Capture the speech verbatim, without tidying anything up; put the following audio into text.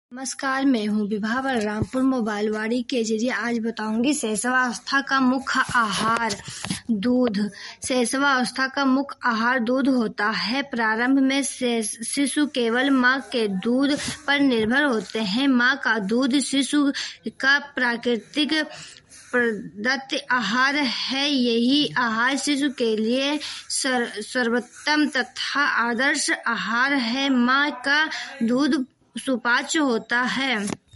नमस्कार, मैं हूँ विभा बलरामपुर मोबाइलवाड़ी के जरिए आज बताऊंगी शैशवावस्था का मुख्य आहार। दूध। शैशवावस्था का मुख्य आहार दूध होता है। प्रारंभ में शिशु केवल माँ के दूध पर निर्भर होते हैं। माँ का दूध शिशु का प्राकृतिक प्रदत्त आहार है। यही आहार शिशु के लिए सर्वोत्तम तथा आदर्श आहार है। माँ का दूध सुपाच्य होता है।